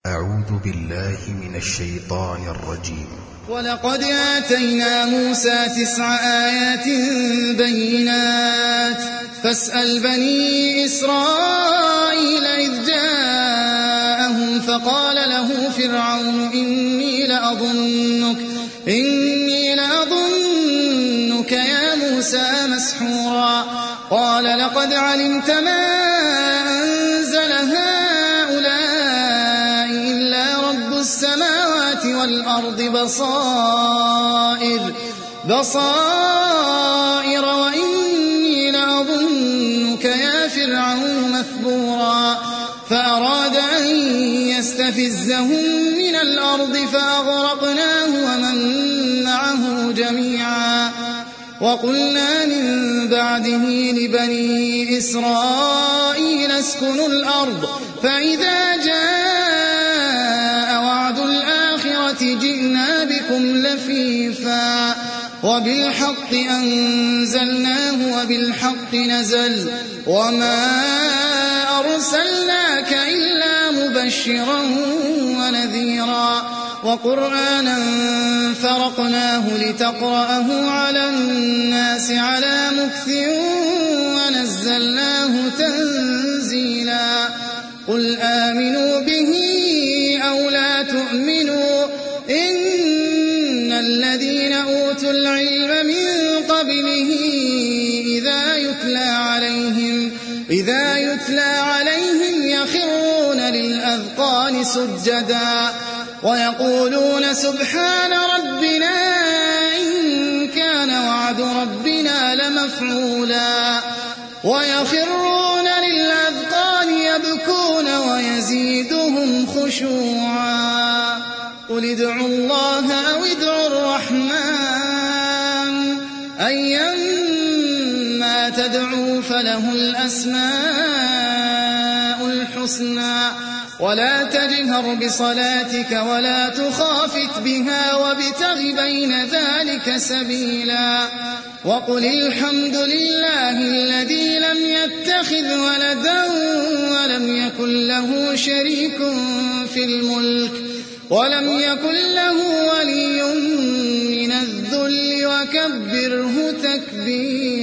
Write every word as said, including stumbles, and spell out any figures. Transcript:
أعوذ بالله من الشيطان الرجيم. ولقد آتينا موسى تسع آيات بينات فاسأل بني إسرائيل إذ جاءهم فقال له فرعون إني لأظنك, إني لأظنك يا موسى مسحورا. قال لقد علمت ما أنزل هؤلاء إلا رب السماوات والأرض بصائر, بصائر وإني لأظنك يا فرعون مثبورا. فأراد أن يستفزهم من الأرض فأغرقناه ومن معه جميعا. وقلنا من بعده لبني إسرائيل اسكنوا الأرض فإذا جاء وعد الآخرة جئنا بكم لفيفا وبالحق أنزلناه وبالحق نزل وما أرسلناك إلا مبشرا ونذيرا. وقرآنا فرقناه لتقرأه على الناس على مكث ونزلناه تنزيلا. قل آمنوا به أو لا تؤمنوا إن الذين أوتوا العلم من قبله إذا يتلى عليهم, إذا يتلى عليهم يخرون للأذقان سجدا ويقولون سبحان ربنا إن كان وعد ربنا لمفعولا ويخرون للأذقان يبكون ويزيدهم خشوعا. قل ادعوا الله أو ادعوا الرحمن أيما تدعوا فله الأسماء الحسنى ولا تجهر بصلاتك ولا تخافت بها وابتغ بين ذلك سبيلا. وقل الحمد لله الذي لم يتخذ ولدا ولم يكن له شريك في الملك ولم يكن له ولي من الذل وكبره تكبيرا.